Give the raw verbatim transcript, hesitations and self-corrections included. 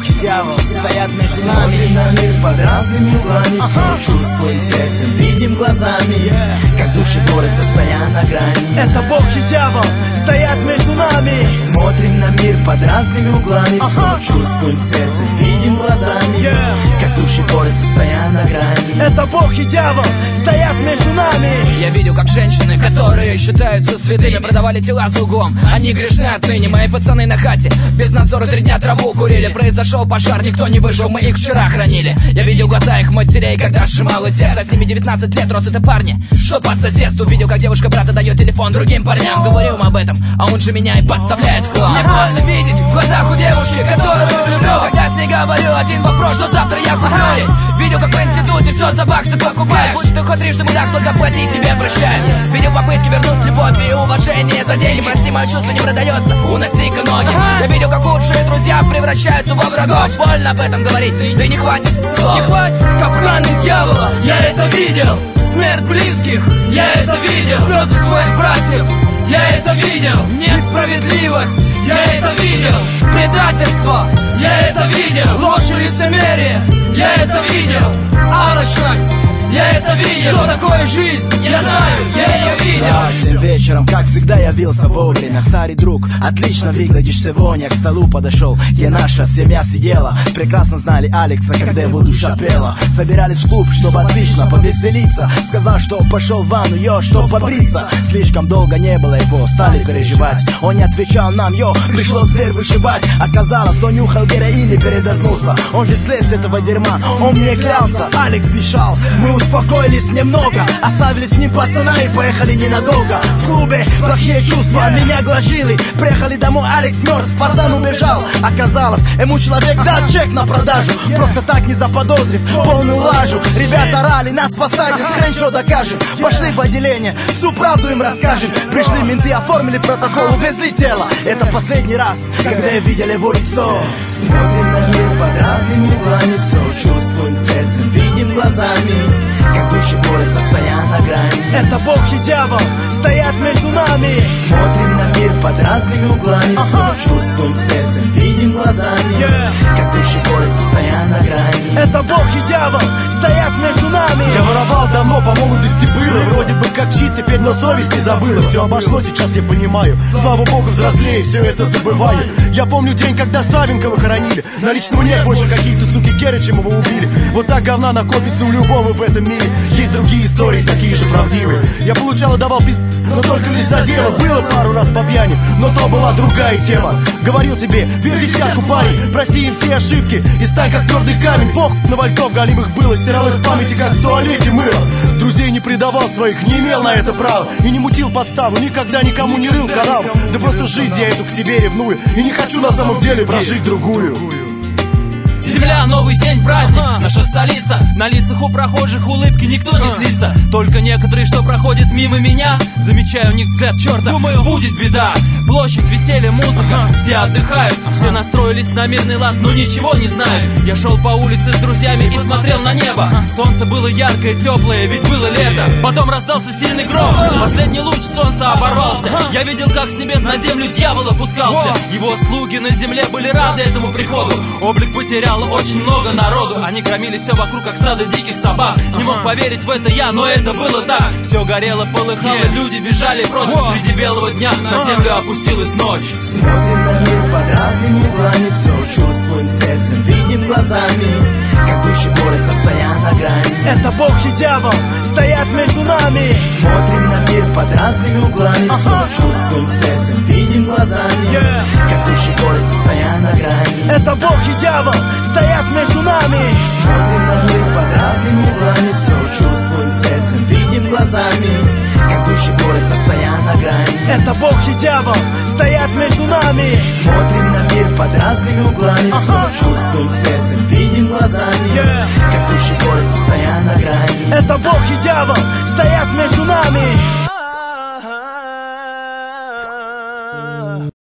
и дьявол стоят между нами. Смотрим на мир под разными углами, все чувствуем сердцем, видим глазами, как души борются, стоя на грани. Это Бог и дьявол стоят между нами. Смотрим на мир под разными углами, все чувствуем сердцем, видим глазами, как души борются, стоя на грани. Это Бог и дьявол стоят между нами. Я видел, как женщины, которые считаются святыми, продавали тела за углом. Они грешны отныне. Мои пацаны на хате без надзора три дня траву курили. Произошел пожар, никто не выжил, мы их вчера хранили. Я видел глаза их матерей, когда сжималось сердце. С ними девятнадцать лет, рос это парни, что по соседству. Видел, как девушка брата дает телефон другим парням. Говорил им об этом, а он же меня и подставляет в хлам. Мне больно видеть в глазах у девушки, которую люблю. Когда с ней говорю один вопрос, что завтра я куплю. Видел, как в институте все за баксы покупаешь. Будь ты хоть трижды мудак, только плати, тебе прощаю. Видел попытки вернуть любовь и уважение за деньги. Прости, мое чувство не продается, уноси-ка ноги. Я видел, как лучшие друзья превращаются во врагов. Больно об этом говорить, да и не хватит слов. Не хватит капканы дьявола, я это видел. Смерть близких, я это видел. Слезы своих братьев, я это видел. Несправедливость, я это видел. предательство, Я это видел. ложь и лицемерие, Я это видел. алчность, Я это видел. что такое жизнь, Я знаю, я ее видел. Тем вечером, как всегда, явился вовремя. Старый друг, отлично выглядишь сегодня. К столу подошел, где наша семья сидела. Прекрасно знали Алекса, когда его душа пела. Собирались в клуб, чтобы отлично повеселиться. Сказал, что пошел в ванну, йо, чтоб побриться. Слишком долго не было его, стали переживать. Он не отвечал нам, йо, пришлось дверь вышибать. Оказалось, он нюхал героин и передознулся. Он же слез с этого дерьма, он мне клялся. Алекс дышал, мы успокоились немного. Оставили с ним пацана и поехали ненадолго. В клубе плохие чувства меня гложили. Приехали домой, Алекс мертв, пацан убежал. Оказалось, ему человек дал чек на продажу. Просто так не заподозрив полную лажу. Ребята орали, нас посадят, хрен что докажем. Пошли в отделение, всю правду им расскажем. Пришли менты, оформили протокол, увезли тело. Это последний раз, когда я видел его лицо. Смотрим на мир под разными углами, все чувствуем сердцем, видим глазами, как души борются, стоя на грани. Это Бог и дьявол стоят между нами. Смотрим на мир под разными углами, все чувствуем сердцем, видим глазами, как души борются, стоя на грани. Это Бог и дьявол стоят между нами. Я воровал давно, по молодости было. Вроде бы как чист, теперь но совесть не забыла. Все обошло, сейчас я понимаю. Слава Богу, взрослее, все это забываю. Я помню день, когда Савенкова хоронили. Наличного нет больше, каких-то суки Геры, чем его убили. Вот так говна накопится у любого в этом мире. Есть другие истории, такие же правдивые. Я получал и давал пиз... но только лишь за дело. Было пару раз по пьяни, но то была другая тема. Говорил себе, бери десятку парень, прости им все ошибки и стань как твердый камень. Бог на вальков галимых было, стирал их в памяти, как в туалете мыло. Друзей не предавал своих, не имел на это права. И не мутил подставу, никогда никому не рыл канал. Да просто жизнь я эту к себе ревную и не хочу на самом деле прожить другую. Земля, новый день, праздник, наша столица. На лицах у прохожих улыбки никто не злится. Только некоторые, что проходят мимо меня, замечаю у них взгляд черта, думаю, будет беда. Площадь, веселье, музыка, все отдыхают. Все настроились на мирный лад, но ничего не знают. Я шел по улице с друзьями и смотрел на небо. Солнце было яркое, теплое, ведь было лето. Потом раздался сильный гром, последний луч солнца оборвался. Я видел, как с небес на землю дьявол опускался. Его слуги на земле были рады этому приходу. Облик потерял очень много народу. Они громили все вокруг, как стадо диких собак. Не мог поверить в это я, но это было так. Все горело, полыхало, люди бежали прочь. Среди белого дня на землю опустилась ночь. Смотрим на мир под разными углами, все чувствуем сердцем, видим глазами, как души борются, стоя на грани. Это Бог и дьявол стоят между нами. Смотрим на мир под разными углами, все чувствуем сердцем, видим глазами, как души борются, стоя на грани. Это Бог и дьявол стоят между нами. Смотрим на мир под разными углами, все чувствуем сердцем, видим глазами, как души борются, стоя на грани. Это Бог и дьявол стоят между нами. Смотрим на мир под разными углами, все чувствуем сердцем, видим глазами, как души борются, стоя на грани. Это Бог и дьявол стоят между нами.